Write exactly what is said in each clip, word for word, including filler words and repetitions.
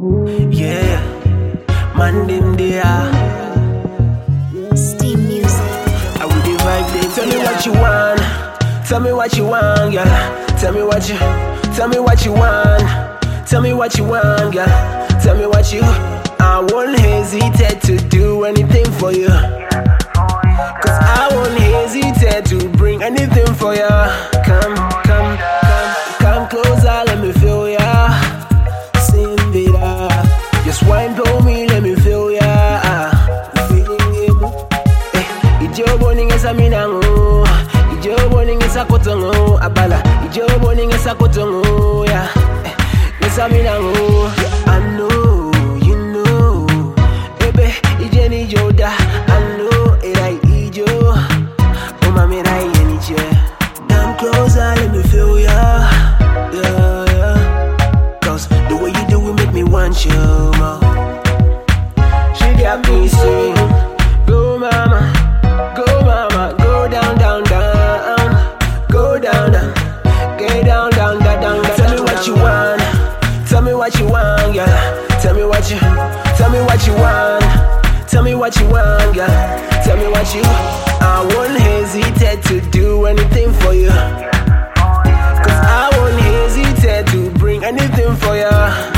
Yeah, man them there. Steam music. I will the vibe they tell me what you want. Tell me what you want, girl. Tell me what you, tell me what you want. Tell me what you want, girl. Tell me what you. I won't hesitate to do anything for you. Cause I won't hesitate to bring anything for you. Come, come, come, come closer, let me feel ya. Simbira, just wine for me, let me feel ya. Feeling it. Eh, ijobo ningesa minango. Ijobo ningesa kotongo. Abala, ijobo ningesa kotongo. Yeah, eh, ningesa minango. I know, you know. Ebe, ijeni joda. I know it I ijo. Oh mami rai eniche. Come closer, let me feel ya. Yeah, yeah. Cause the way you do it make me want you more. She got me sing. Go mama, go mama, go down, down, down. Go down, down. Get down, down, down, down. Tell me what you want. Tell me what you want, girl. Tell me what you, tell me what you want. Tell me what you want, girl. Tell me what you. I won't hesitate to do anything for you. Cause I won't hesitate to bring anything for you.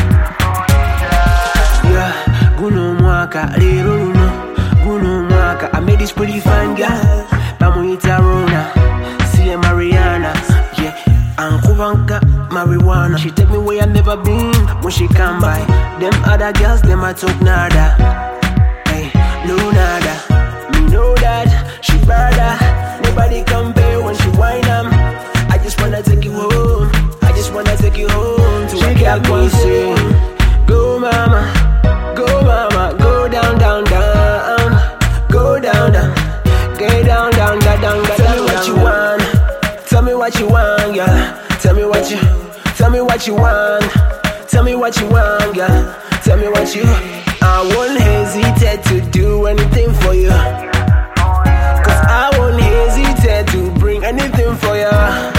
Yeah, guno mwaka, lero luno. Guno mwaka, I made this pretty fine girl. Bamuita Rona, see Mariana. Yeah, Ankuvanka, marijuana. She take me where I never been. When she come by, them other girls, them I talk nada. Hey, no nada. Me know that she better. Nobody compare when she whine 'em. I just wanna take you home. I just wanna take you home to a cat me sing. Go mama, go mama, go down, down, down. Go down, down. Get down, down, down, down. Tell me what you want. Tell me what you want, girl. Tell me what you, tell me what you want. Tell me what you want, girl. Tell me what you. I won't hesitate to do anything for you. Cause I won't hesitate to bring anything for you.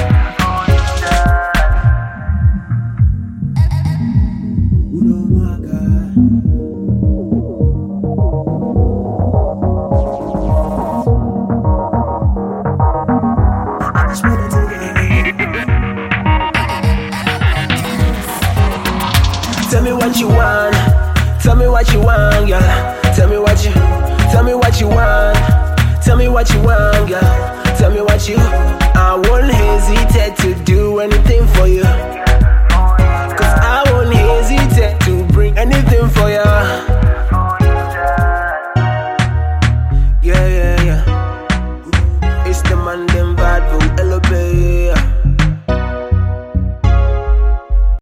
Tell me what you want. Tell me what you want, girl. Tell me what you, tell me what you want. Tell me what you want, girl. Tell me what you. I won't hesitate to do anything for you.